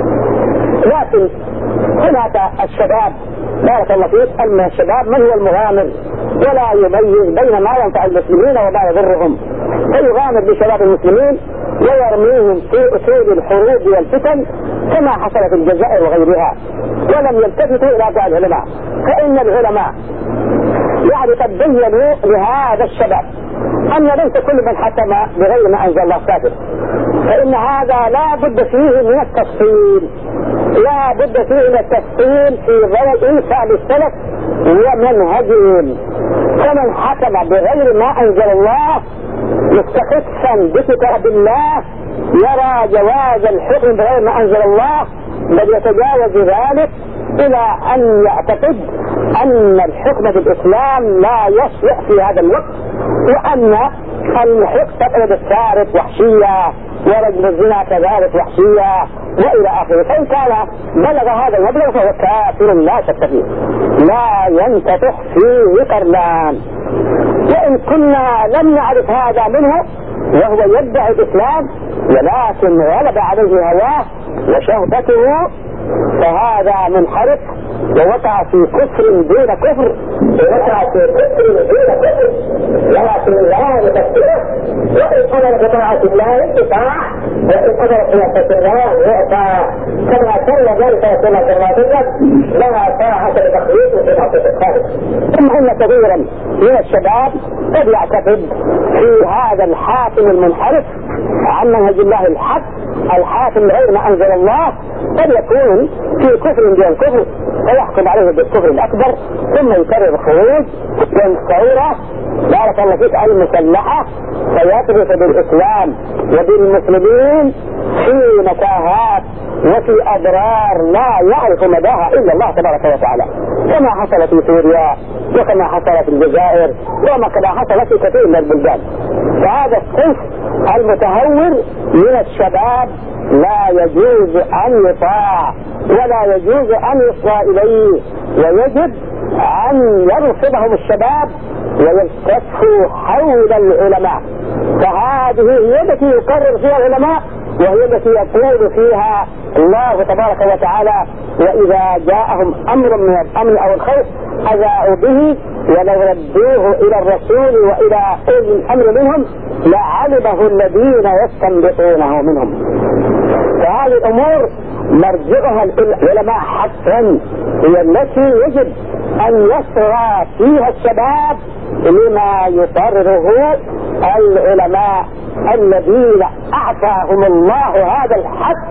لكن هناك الشباب بارك الله فيك أن الشباب من هو المغامر ولا يميز بين ما ينفع المسلمين وما يضرهم، فيغامر بشباب المسلمين ويرميهم في أسود الحروب والفتن كما حصل في الجزائر وغيرها، ولم يلتفتوا إلى بعض العلماء. فإن العلماء يعني قد بينوا لهذا الشباب أن ليس كل من حكم بغير ما أنزل الله كافر، فإن هذا لا بد فيه من التفصيل، لا بد فيه من التفصيل في ضوء فعل السلف ومنهجهم. فمن حكم بغير ما أنزل الله مستخفا بكتاب الله يرى جواز الحكم بغير ما أنزل الله، بل يتجاوز ذلك إلى أن يعتقد أن الحكم بالإسلام لا يصلح في هذا الوقت، وأن الحكم تقلب السارق وحشية ورجل الزنا كذلك وحشية وإلى آخره. فإن كان بلغ هذا المبلغ فهو كافر لا شك فيه، لا ينتفح فيه قرنان. وإن كنا لم نعرف هذا منه وهو يدعي الإسلام ولكن غلب عليه هواه وشهوته فهذا منحرف ووقع في كفر دون كفر، ووقع في كفر دون كفر، ولكن لا يكفره. وإن أمر بطاعة الله يطاع، وإن أمر بمعصية الله يعطى، كما كان ذلك رسول الله صلى الله عليه وسلم لها طاعة بتخليق في معصية الخالق. ثم ثم إن كثيرا من الشباب قد يعتقد في هذا الحاكم المنحرف عن منهج الله الحق، الحاكم غير ما أنزل الله، قد يكون في كفر دون كفر فيحكم عليه بالكفر الأكبر، ثم يكرر الخروج والثورة بارك الله فيك المسلحة، فيقذف بالإسلام وبالمسلمين في متاهات وفي أضرار لا يعرف مداها إلا الله تبارك وتعالى، كما حصل في سوريا وكما حصل في الجزائر وكما حصل في كثير من البلدان. فهذا الصنف المتهور من الشباب لا يجوز أن يطاع ولا يجوز أن يصغى إليه، ويجب أن يرصدهم الشباب ويلتفوا حول العلماء. فهذه هي التي يقرر فيها العلماء، وهي التي يقول فيها الله تبارك وتعالى: وإذا جاءهم أمر من الأمن أو الخوف أذاعوا به ولو ردوه إلى الرسول وإلى أولي الأمر منهم لعلمه الذين يستنبطونه منهم. فهذه الأمور مرجعها العلماء حقا، هي التي يجب أن يسعى فيها الشباب لما يقرره العلماء الذين أعطاهم الله هذا الحق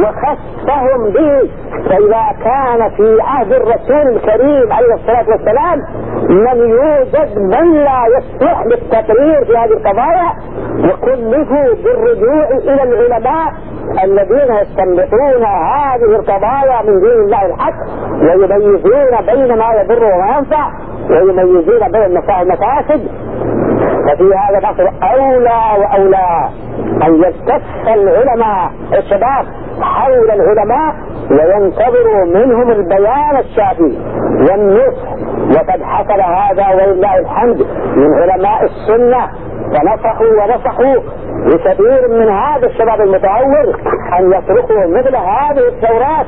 وخصهم به. فإذا كان في عهد الرسول الكريم عليه الصلاة والسلام من يوجد من لا يصلح للتقرير في هذه القضايا، وكلفوا بالرجوع إلى العلماء الذين يستنبطون هذه القضايا من دين الله الحق ويميزون بين ما يضر وما ينفع ويميزون بين المصالح والمفاسد. ففي هذا العصر أولى وأولى أن يلتف العلماء الشباب حول العلماء وينتظروا منهم البيان الشافي والنصح. وقد حصل هذا ولله الحمد من علماء السنة، فنصحوا ونصحوا لكثير من هذا الشباب المتهور أن يتركوا مثل هذه الثورات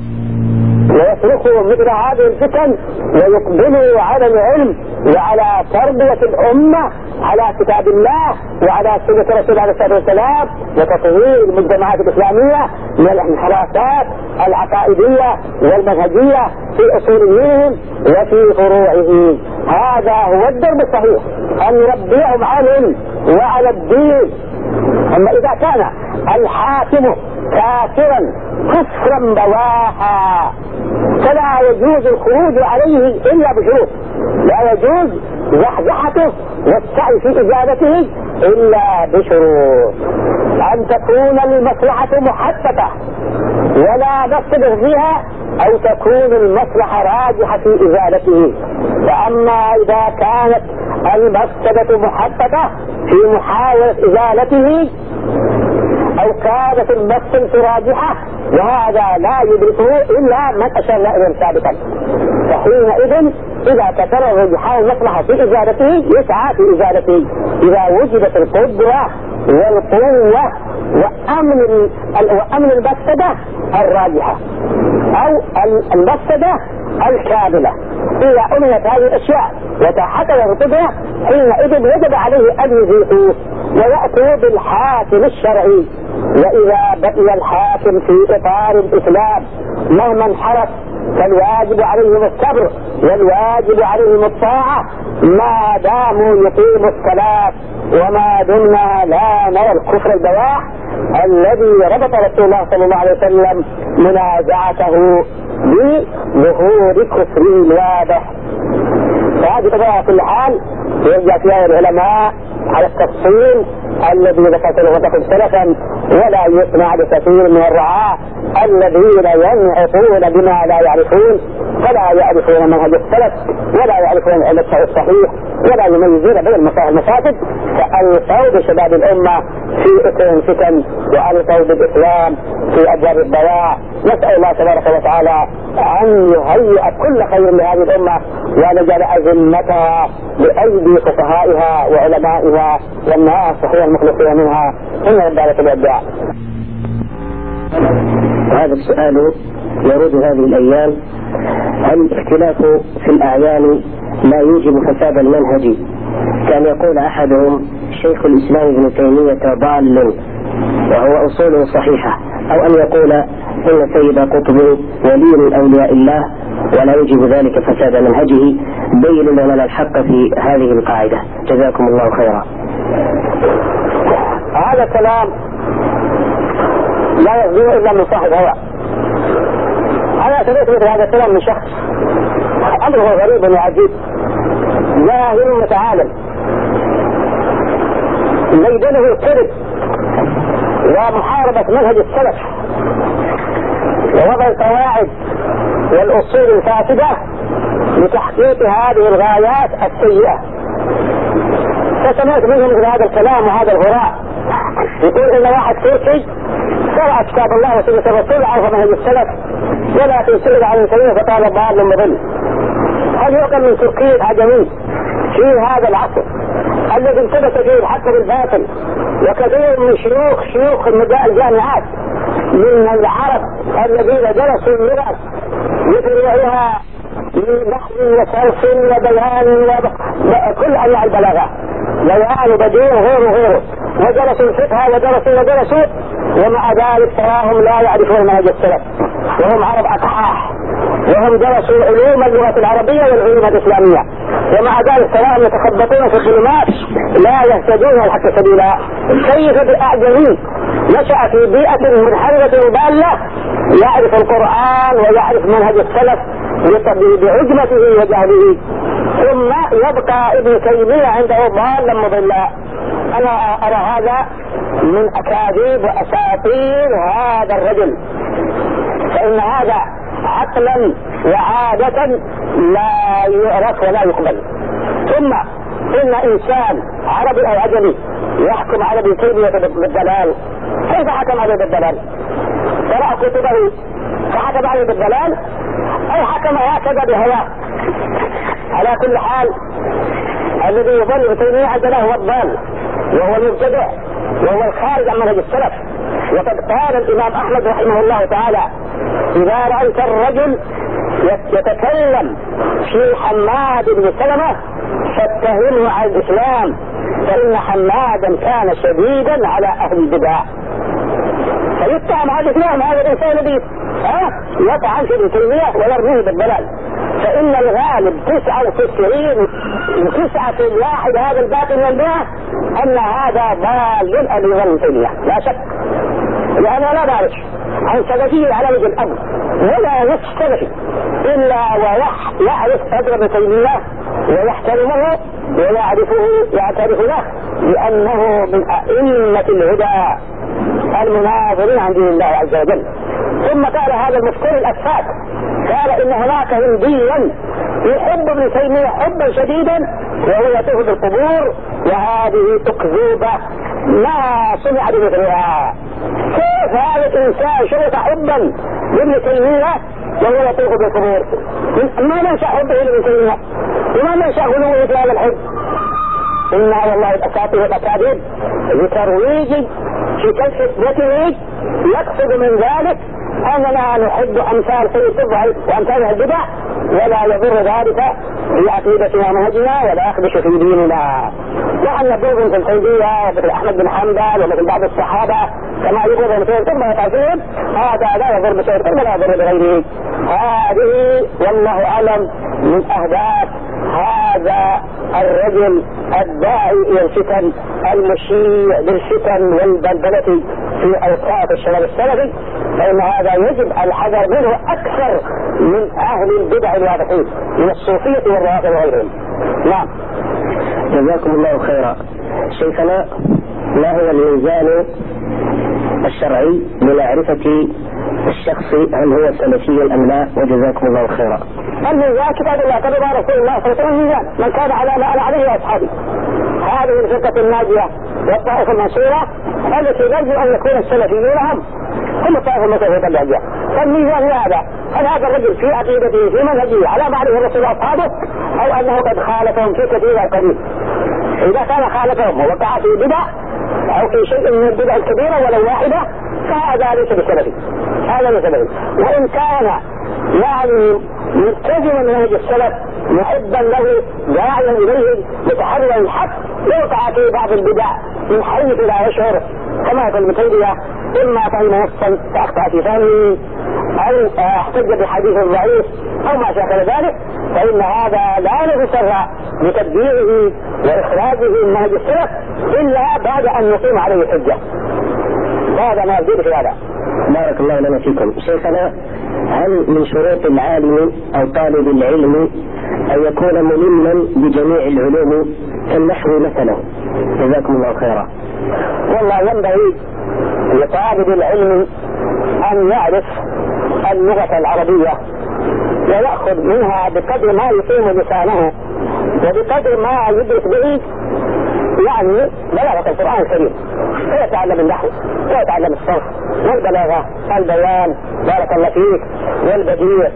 ويتركوا مثل هذه الفتن ويقبلوا على العلم وعلى تربية الأمة على كتاب الله وعلى سنة رسول الله عليه الصلاة والسلام، وتطوير المجتمعات الإسلامية من الانحرافات العقائدية والمنهجية في أصولهم وفي فروعهم. هذا هو الدرب الصحيح، أن يربيهم على العلم وعلى الدين. أما إذا كان الحاكم كافرا كفرا بواحا فلا يجوز الخروج عليه إلا بشروط، لا يجوز زحزحته والسعي في إجابته إلا بشروط: أن تكون المصلحة محققة ولا نقصده فيها، أو تكون المصلحة راجحة في إزالته. فأما إذا كانت المفسدة محققة في محاولة إزالته أو كانت المفسدة راجحة، وهذا لا يدركه إلا من أشار إليه سابقا، فحينئذ إذا تكرر رجحان المصلحة في إزالته يسعى في إزالته إذا وجدت القدرة والقوة وأمن وأمن المفسدة الراجحة أو المفسدة الكاملة. إذا أمنت هذه الأشياء وتحقق القدرة حينئذ يجب عليه أن يزيحوه ويأتوا بالحاكم الشرعي. وإذا بقي الحاكم في إطار الإسلام مهما انحرف فالواجب عليهم الصبر والواجب عليهم الطاعة ما داموا يقيموا الصلاة، وما دمنا لا نرى الكفر البواح الذي ربط رسول الله صلى الله عليه وسلم منازعته بظهور كفره الواضح. فهذه قضايا كل حال يرجع فيها العلماء على التفصيل الذي ذكرت له وتقل سلفا، ولا يسمع لكثير من الرعاة الذين ينعطون بما لا يعرفون، فلا يعرفون منهج السلف ولا يعرفون العلم الصحيح ولا يميزون بين المصالح والمفاسد، فألقوا بشباب الأمة في إثم فتن وألقوا بالإسلام في أبواب الضياع. نسأل الله تبارك وتعالى أن يهيئ كل خير لهذه الأمة وأن يجعل أزمتها بأيدي فقهائها وعلمائها والناصحين المخلصين منها إن عبادة الإبداع. هذا السؤال يرد هذه الأيام: هل الاختلاف في الأعيان لا يوجب فساد المنهج؟ كان يقول أحدهم: شيخ الإسلام ابن تيمية ضال وهو أصوله صحيحة، أو أن يقول إن سيد قطب ولي من أولياء الله ولا يوجب ذلك فساد منهجه. بينوا لنا الحق في هذه القاعدة، جزاكم الله خيرا. هذا الكلام لا يصدر إلا من صاحب هوى. أنا سمعت مثل هذا الكلام من شخص أمره غريب وعجيب، جاهل متعالم، ميدانه الكذب ومحاربة منهج السلف ووضع القواعد والأصول الفاسدة لتحقيق هذه الغايات السيئة. فسمعت منه مثل هذا الكلام وهذا الغراء، يقول إن واحد تركي قرأ كتاب الله وسنة الرسول عرف منهج السلف ولكن سئل عن السبيل فقال ضال مضل. هل يؤكل من تركيا عجمي في هذا العصر الذي انتبت فيه الحق بالباطل، وكثير من شيوخ شيوخ الجامعات من العرب الذين درسوا اللغة بفروعها من نحو وصرف وبيان وكل انواع البلاغه، بيان وبديع غيره غيره، ودرسوا الفقه ودرسوا ودرسوا ومع ذلك تراهم لا يعرفون منهج السلف، وهم عرب اقحاح، وهم درسوا علوم اللغه العربيه والعلوم الاسلاميه، ومع ذلك تراهم يتخبطون في الظلمات لا يهتدون الحق سبيلا. كيف بالاعجمي نشأ في بيئه منحرفه ضاله يعرف القران ويعرف منهج السلف بعجمته وجهله، ثم يبقى ابن تيمية عنده ضالا مضلا؟ انا ارى هذا من اكاذيب واساطير هذا الرجل، فان هذا عقلا وعادة لا يعرف ولا يقبل. ثم ان انسان عربي او عجمي يحكم على ابن تيمية بالضلال، كيف حكم عليه بالضلال؟ قرأ كتبه فحكم عليه بالضلال او حكم هكذا بهواه؟ على كل حال الذي يظل ابن تيمية عندنا هو الضال وهو المبتدع وهو الخارج عن منهج السلف. وقد قال الامام احمد رحمه الله تعالى: اذا رأيت الرجل يتكلم في حماد بن سلمة فاتهمه على الاسلام، فان حمادا كان شديدا على اهل البدع. فيتهم على الاسلام هذا الانسان الذي يطعن في ابن تيمية ويرميه بالضلال، فإن الغالب تسعة وتسعين تسعة في الواحد هذا الباقي من المئة أن هذا ضال أبي ابن تيمية لا شك. لأنه لا نعرف عن سلفي على وجه الأمر ولا نفس سلفي إلا ويعرف قدر ابن تيمية ويحترمه ويعرفه يعترف له لأنه من أئمة الهدى المناظرين عن دين الله عز وجل. ثم قال هذا المفتري الأفاك، قال إن هناك هنديا يحب ابن تيمية حبا شديدا وهو يطوف بالقبور، وهذه أكذوبة ما سمع بمثلها. كيف هذا الإنسان شرط حبا لابن تيمية وهو يطوف بالقبور؟ ما ننشأ حبه لابن تيمية وما ننشأ غلوه في هذا الحب؟ إنها والله الأساطير والأكاذيب لترويج في كشف يقصد من ذلك أننا نحب أمثال سيد الضعيف وأمثال البدع، ولا يضر ذلك بعقيدتنا ومنهجنا ولا يخدش في ديننا. وأن نبوغ في الحدية مثل أحمد بن حنبل ومثل بعض الصحابة كما يقول مثل ثم يتعزين، هذا لا يضر بشيء ولا يضر بغيره. هذه والله أعلم من أهداف هذا الرجل الداعي إلى الفتن المشيع بالفتن والبلبلة في أوقات الشباب السلفي، فإن هذا يجب الحذر منه أكثر من أهل البدع الواضحين من الصوفية والرافضة وغيرهم. نعم. جزاكم الله خيرا. شيخنا، ما هو الميزان الشرعي لمعرفة الشخص هل هو سلفي أم لا؟ وجزاكم الله خيرا. الميزان كتاب الله قال رسول الله صلى الله عليه وسلم: من كان على ما أنا عليه وأصحابي. هذه الفرقة الناجية والطائفة المنصورة التي نرجو أن يكون السلفيون هم هم الطائفة المنصورة الناجية. فالميزان هو هذا: هل هذا الرجل في عقيدته في منهجه على ما عليه الرسول وأصحابه، أو أنه قد خالفهم في كثير وقليل. إذا كان خالفهم ووقع في بدع أو في شيء من البدع الكبيرة ولو واحدة فهذا ليس بسلفي، هذا ليس بسلفي. وإن كان يعني ملتزما منهج السلف محبا له داعيا إليه متحررا الحق، يوقع في بعض البدع من حيث لا يشعر كما في المتيبية، إما فهم نصا فأخطأ في فهمه، أو احتج بحديث ضعيف أو ما شاكل ذلك، فإن هذا لا نتسرع بتبديعه وإخراجه من منهج السلف إلا بعد أن نقيم عليه الحجة. هذا ما يزيد في هذا. بارك الله لنا فيكم. شيخنا، هل من شروط العالم أو طالب العلم أن يكون ملما بجميع العلوم كالنحو مثلا؟ جزاكم الله خيرا. والله ينبغي لطالب العلم أن يعرف اللغة العربية ويأخذ منها بقدر ما يقيم لسانه وبقدر ما يدرك به يعني بلاغة القرآن الكريم، ويتعلم النحو ويتعلم الصرف والبلاغة البيان بارك الله فيك والبديع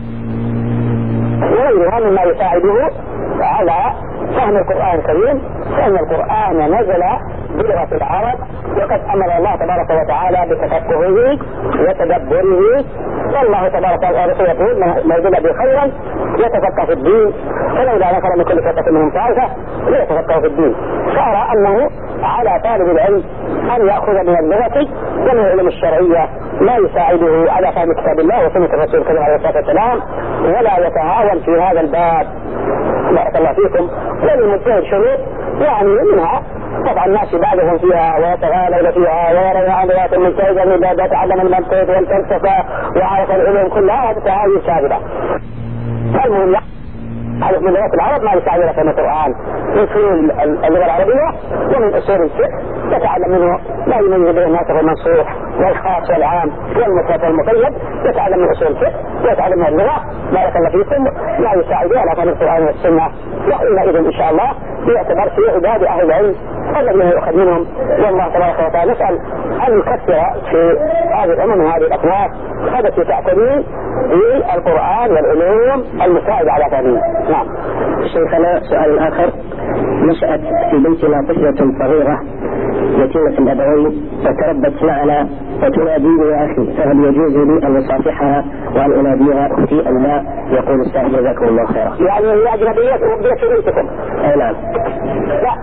وغيرها مما يساعده على فهم القرآن الكريم، فإن القرآن نزل بلغة العرب، وقد أمر الله تبارك وتعالى بتفقهه وتدبره، والله تبارك وتعالى يقول من وجد به خيرا يتفقه في الدين، فلولا نفر من كل فرقة منهم طائفة ليتفقهوا في الدين. فأرى أنه على طالب العلم أن يأخذ من اللغة ومن العلوم الشرعية ما يساعده على فهم كتاب الله وسنة الرسول الكريم عليه الصلاة والسلام، ولا يتهاون في هذا الباب بارك الله فيكم. وللمجتهد شروط يعني منها طبعا الناس بعضهم فيها ويتغالون فيها ويرون عن المجتهد أن إذا تعلم المنطق والفلسفة وعرف العلوم كلها هذه تعالي سابقة. المهم يعرف من لغة العرب ما يساعد فهم القرآن من فنون اللغة العربية ومن أصول الفقه، يتعلم منه ما يميز بين الناسخ والمنسوخ والخاص والعام والمفرد والمقيد، يتعلم من أصول الفقه ويتعلم من اللغة بارك الله فيكم ما يساعده على فهم القرآن والسنة. وحينئذ إن شاء الله يعتبر في عباد أهل العلم الذين يؤخذ منهم، والله تبارك وتعالى نسأل أن يكثر في هذه الأمم وهذه الأصناف التي تعتني بالقرآن والعلوم المساعدة على فهمه. نعم. شيخنا، سؤال آخر. نشأت في بيتنا طفلة صغيرة يتيمة الأبوين وتربت معنا وتناديني يا أخي، فهل يجوز لي أن أصافحها وأن أناديها أختي أم لا؟ يقول السائل جزاكم الله خيرا. يعني هي أجنبية وبدأت في بيتكم؟ أي نعم. لا،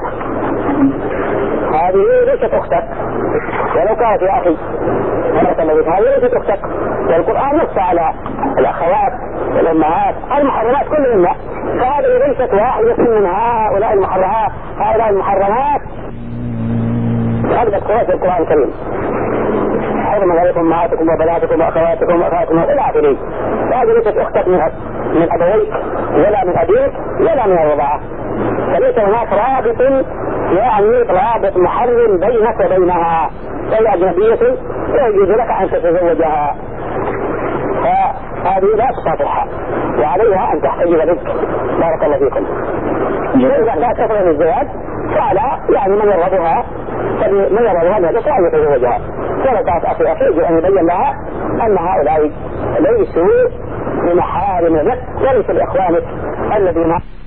هذه ليست أختك ولو كانت يا أخي، هذه ليست أختك، والقرآن نص على الأخوات والأمهات المحرمات كلهن، فهذه ليست واحدة من هؤلاء المحرمات. هؤلاء المحرمات أغلب قرآن في القرآن الكريم، حرم عليكم أمهاتكم وبناتكم وأخواتكم وأخواتكم إلى آخره، فهذه ليست أختك من من أبويك ولا من أبيك ولا من الرضاعة، فليس هناك رابط يعني رابط محرم بينك وبينها، وهي أجنبية لا يجوز لك أن تتزوجها، فهذه لا تصافحها وعليها أن تحتجب بك بارك الله فيكم. إذا لا تفعل الزواج فعلى يعني من يرغبها من يرغبها أن يتساعد يتزوجها، ولو كانت أخي أخي يجب أن يبين لها أن هؤلاء ليسوا بمحارم لك وليس بإخوانك الذين